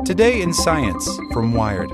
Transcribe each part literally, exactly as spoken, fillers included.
Today in Science from Wired.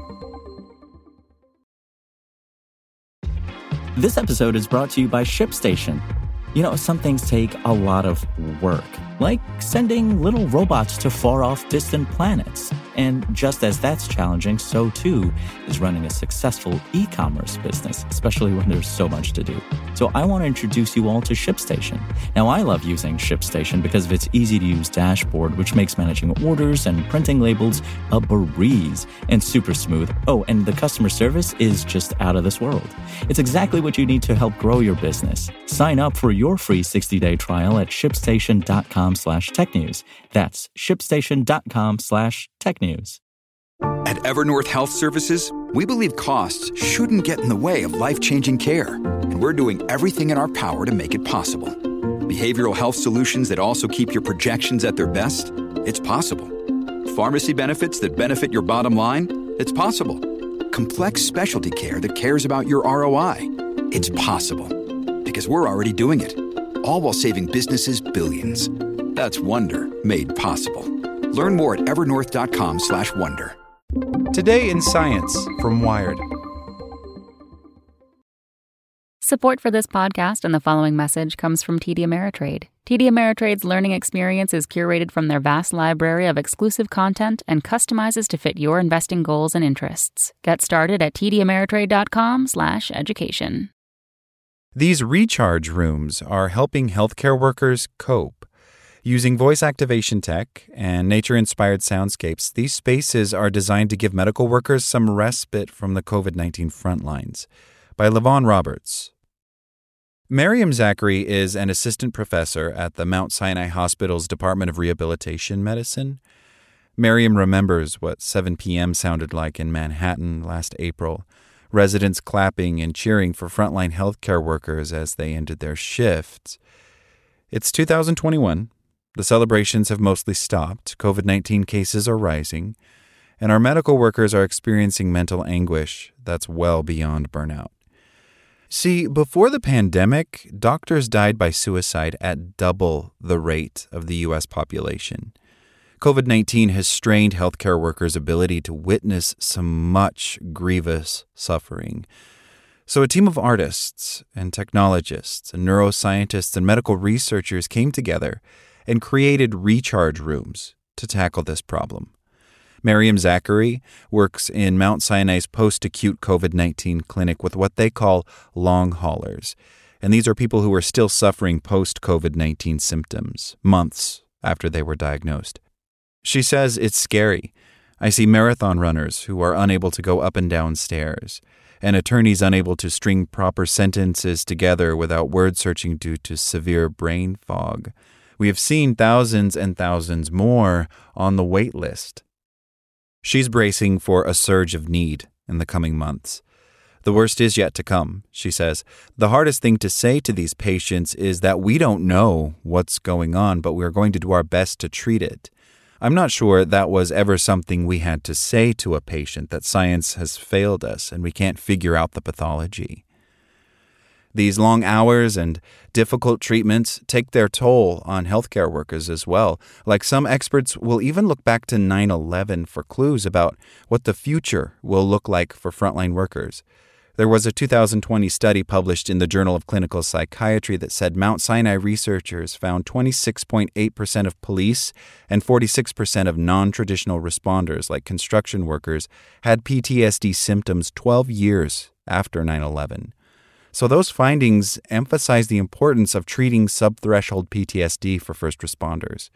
This episode is brought to you by ShipStation. You know, some things take a lot of work, like sending little robots to far-off distant planets. And just as that's challenging, so too is running a successful e-commerce business, especially when there's so much to do. So I want to introduce you all to ShipStation. Now, I love using ShipStation because of its easy-to-use dashboard, which makes managing orders and printing labels a breeze and super smooth. Oh, and the customer service is just out of this world. It's exactly what you need to help grow your business. Sign up for your free sixty-day trial at shipstation.com slash technews. That's shipstation.com slash technews. At Evernorth Health Services, we believe costs shouldn't get in the way of life-changing care, and we're doing everything in our power to make it possible. Behavioral health solutions that also keep your projections at their best? It's possible. Pharmacy benefits that benefit your bottom line? It's possible. Complex specialty care that cares about your R O I? It's possible. Because we're already doing it. All while saving businesses billions. That's Wonder made possible. Learn more at evernorth.com slash wonder. Today in Science from Wired. Support for this podcast and the following message comes from T D Ameritrade. T D Ameritrade's learning experience is curated from their vast library of exclusive content and customizes to fit your investing goals and interests. Get started at tdameritrade.com slash education. These recharge rooms are helping healthcare workers cope. Using voice activation tech and nature-inspired soundscapes, these spaces are designed to give medical workers some respite from the covid nineteen front lines. By Levon Roberts. Miriam Zachary is an assistant professor at the Mount Sinai Hospital's Department of Rehabilitation Medicine. Miriam remembers what seven p.m. sounded like in Manhattan last April. Residents clapping and cheering for frontline healthcare workers as they ended their shifts. It's two thousand twenty-one. The celebrations have mostly stopped. covid nineteen cases are rising. And our medical workers are experiencing mental anguish that's well beyond burnout. See, before the pandemic, doctors died by suicide at double the rate of the U S population. covid nineteen has strained healthcare workers' ability to witness some much grievous suffering. So a team of artists and technologists and neuroscientists and medical researchers came together and created recharge rooms to tackle this problem. Miriam Zachary works in Mount Sinai's post-acute covid nineteen clinic with what they call long haulers. And these are people who are still suffering post-covid nineteen symptoms, months after they were diagnosed. She says it's scary. I see marathon runners who are unable to go up and down stairs, and attorneys unable to string proper sentences together without word searching due to severe brain fog. We have seen thousands and thousands more on the wait list. She's bracing for a surge of need in the coming months. The worst is yet to come, she says. The hardest thing to say to these patients is that we don't know what's going on, but we are going to do our best to treat it. I'm not sure that was ever something we had to say to a patient, that science has failed us and we can't figure out the pathology. These long hours and difficult treatments take their toll on healthcare workers as well. Like some experts will even look back to nine eleven for clues about what the future will look like for frontline workers. There was a two thousand twenty study published in the Journal of Clinical Psychiatry that said Mount Sinai researchers found twenty-six point eight percent of police and forty-six percent of non-traditional responders, like construction workers, had P T S D symptoms twelve years after nine eleven. So those findings emphasize the importance of treating subthreshold P T S D for first responders.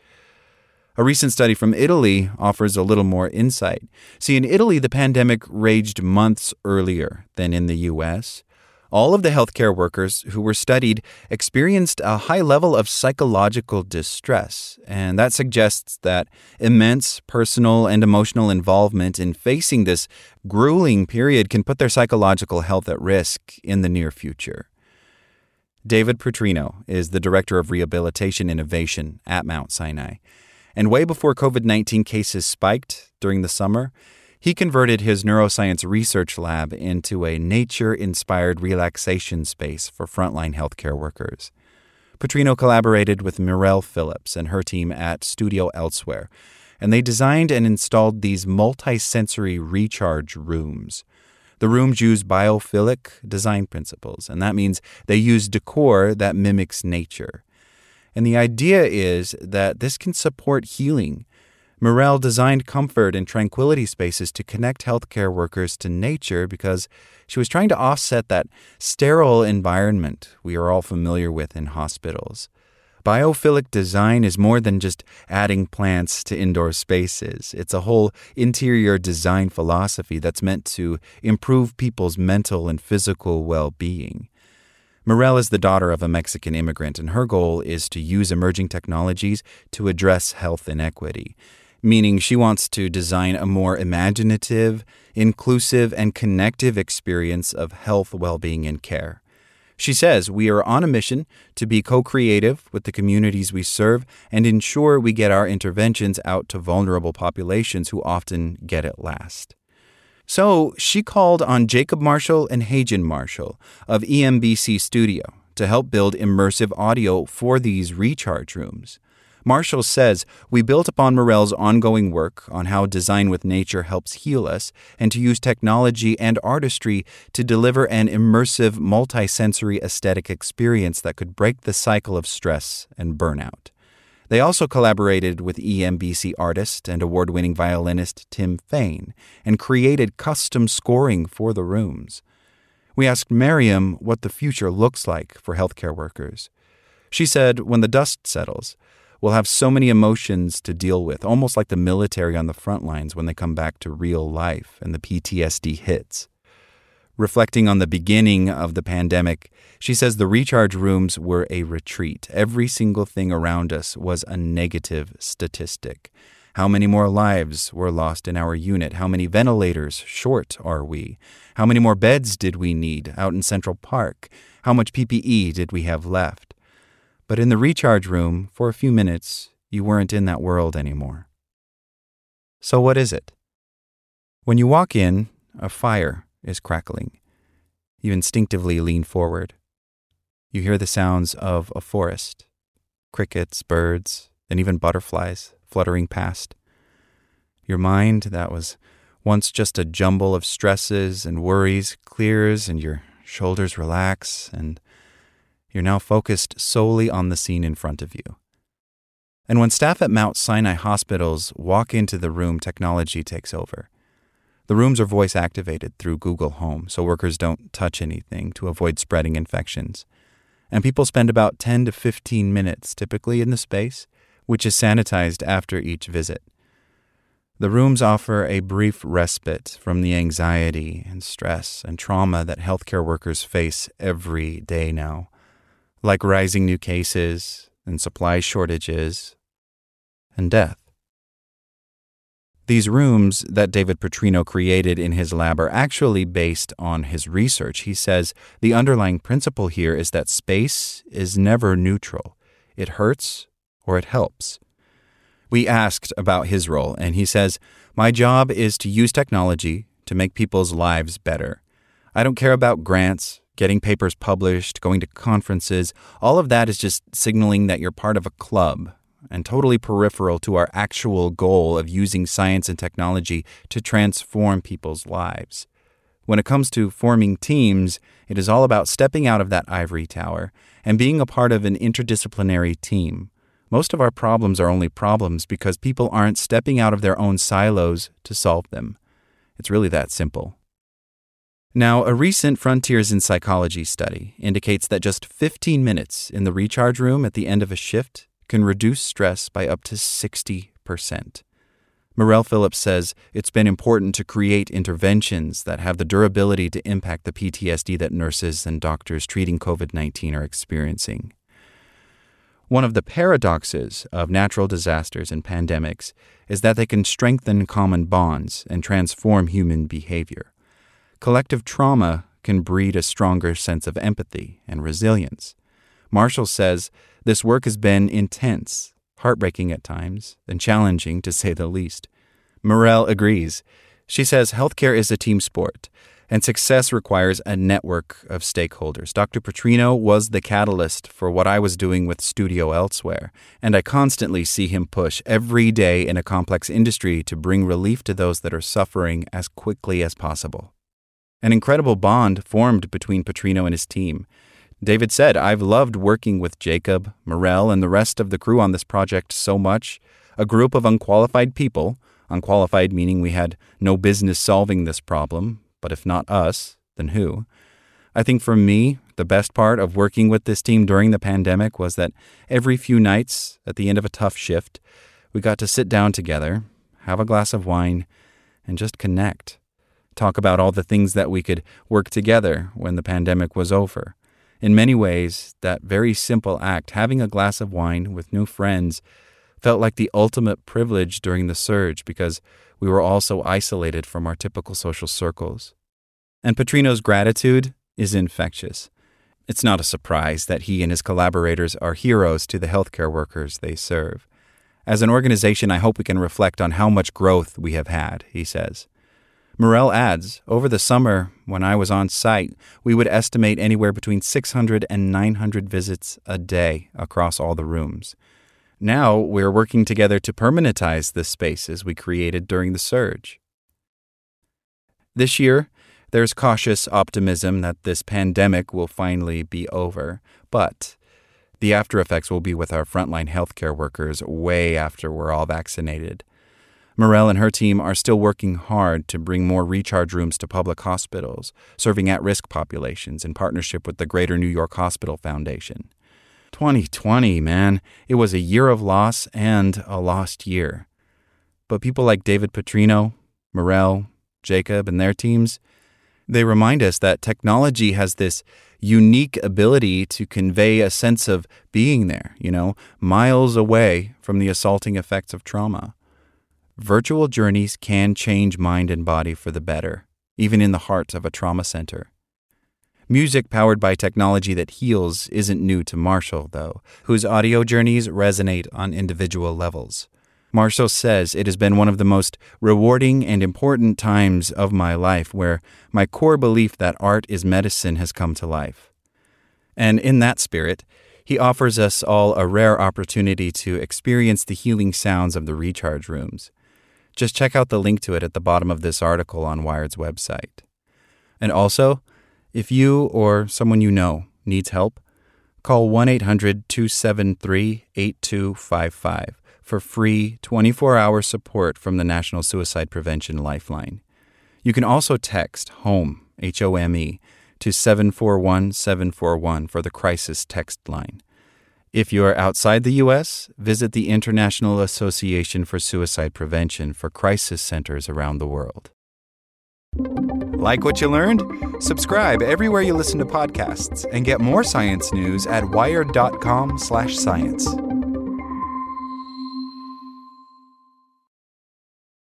A recent study from Italy offers a little more insight. See, in Italy, the pandemic raged months earlier than in the U S. All of the healthcare workers who were studied experienced a high level of psychological distress, and that suggests that immense personal and emotional involvement in facing this grueling period can put their psychological health at risk in the near future. David Petrino is the Director of Rehabilitation Innovation at Mount Sinai, and way before covid nineteen cases spiked during the summer, he converted his neuroscience research lab into a nature-inspired relaxation space for frontline healthcare workers. Petrino collaborated with Mirelle Phillips and her team at Studio Elsewhere, and they designed and installed these multi-sensory recharge rooms. The rooms use biophilic design principles, and that means they use decor that mimics nature. And the idea is that this can support healing. Murrell designed comfort and tranquility spaces to connect healthcare workers to nature because she was trying to offset that sterile environment we are all familiar with in hospitals. Biophilic design is more than just adding plants to indoor spaces. It's a whole interior design philosophy that's meant to improve people's mental and physical well-being. Murrell is the daughter of a Mexican immigrant, and her goal is to use emerging technologies to address health inequity, meaning she wants to design a more imaginative, inclusive, and connective experience of health, well-being, and care. She says we are on a mission to be co-creative with the communities we serve and ensure we get our interventions out to vulnerable populations who often get it last. So she called on Jacob Marshall and Hagen Marshall of E M B C Studio to help build immersive audio for these recharge rooms. Marshall says we built upon Murrell's ongoing work on how design with nature helps heal us and to use technology and artistry to deliver an immersive, multi-sensory aesthetic experience that could break the cycle of stress and burnout. They also collaborated with E M B C artist and award-winning violinist Tim Fain and created custom scoring for the rooms. We asked Miriam what the future looks like for healthcare workers. She said, when the dust settles, we'll have so many emotions to deal with, almost like the military on the front lines when they come back to real life and the P T S D hits. Reflecting on the beginning of the pandemic, she says the recharge rooms were a retreat. Every single thing around us was a negative statistic. How many more lives were lost in our unit? How many ventilators short are we? How many more beds did we need out in Central Park? How much P P E did we have left? But in the recharge room, for a few minutes, you weren't in that world anymore. So what is it? When you walk in, a fire is crackling. You instinctively lean forward. You hear the sounds of a forest, crickets, birds, and even butterflies fluttering past. Your mind, that was once just a jumble of stresses and worries, clears and your shoulders relax, and you're now focused solely on the scene in front of you. And when staff at Mount Sinai hospitals walk into the room, technology takes over. The rooms are voice-activated through Google Home, so workers don't touch anything to avoid spreading infections. And people spend about ten to fifteen minutes typically in the space, which is sanitized after each visit. The rooms offer a brief respite from the anxiety and stress and trauma that healthcare workers face every day now, like rising new cases and supply shortages and death. These rooms that David Petrino created in his lab are actually based on his research. He says the underlying principle here is that space is never neutral. It hurts or it helps. We asked about his role, and he says, "My job is to use technology to make people's lives better. I don't care about grants, getting papers published, going to conferences. All of that is just signaling that you're part of a club and totally peripheral to our actual goal of using science and technology to transform people's lives. When it comes to forming teams, it is all about stepping out of that ivory tower and being a part of an interdisciplinary team. Most of our problems are only problems because people aren't stepping out of their own silos to solve them. It's really that simple." Now, a recent Frontiers in Psychology study indicates that just fifteen minutes in the recharge room at the end of a shift can reduce stress by up to sixty percent. Murrell Phillips says it's been important to create interventions that have the durability to impact the P T S D that nurses and doctors treating covid nineteen are experiencing. One of the paradoxes of natural disasters and pandemics is that they can strengthen common bonds and transform human behavior. Collective trauma can breed a stronger sense of empathy and resilience. Marshall says this work has been intense, heartbreaking at times, and challenging to say the least. Murrell agrees. She says healthcare is a team sport, And success requires a network of stakeholders. Doctor Petrino was the catalyst for what I was doing with Studio Elsewhere, and I constantly see him push every day in a complex industry to bring relief to those that are suffering as quickly as possible. An incredible bond formed between Petrino and his team. David said, "I've loved working with Jacob, Morel, and the rest of the crew on this project so much. A group of unqualified people, unqualified meaning we had no business solving this problem, but if not us, then who? I think for me, the best part of working with this team during the pandemic was that every few nights, at the end of a tough shift, we got to sit down together, have a glass of wine, and just connect. Talk about all the things that we could work together when the pandemic was over. In many ways, that very simple act, having a glass of wine with new friends, felt like the ultimate privilege during the surge because we were all so isolated from our typical social circles." And Petrino's gratitude is infectious. It's not a surprise that he and his collaborators are heroes to the healthcare workers they serve. "As an organization, I hope we can reflect on how much growth we have had," he says. Morel adds, "Over the summer, when I was on site, we would estimate anywhere between six hundred and nine hundred visits a day across all the rooms. Now we're working together to permanentize the spaces we created during the surge." This year, there's cautious optimism that this pandemic will finally be over, but the after effects will be with our frontline healthcare workers way after we're all vaccinated. Morel and her team are still working hard to bring more recharge rooms to public hospitals, serving at-risk populations in partnership with the Greater New York Hospital Foundation. twenty twenty, man, it was a year of loss and a lost year. But people like David Petrino, Morel, Jacob, and their teams, they remind us that technology has this unique ability to convey a sense of being there, you know, miles away from the assaulting effects of trauma. Virtual journeys can change mind and body for the better, even in the heart of a trauma center. Music powered by technology that heals isn't new to Marshall, though, whose audio journeys resonate on individual levels. Marshall says it has been one of the most rewarding and important times of my life where my core belief that art is medicine has come to life. And in that spirit, he offers us all a rare opportunity to experience the healing sounds of the recharge rooms. Just check out the link to it at the bottom of this article on Wired's website. And also, if you or someone you know needs help, call one eight hundred two seven three eight two five five for free twenty-four hour support from the National Suicide Prevention Lifeline. You can also text HOME, H O M E, to seven four one seven four one for the crisis text line. If you are outside the U S, visit the International Association for Suicide Prevention for crisis centers around the world. Like what you learned? Subscribe everywhere you listen to podcasts and get more science news at wired dot com slash science.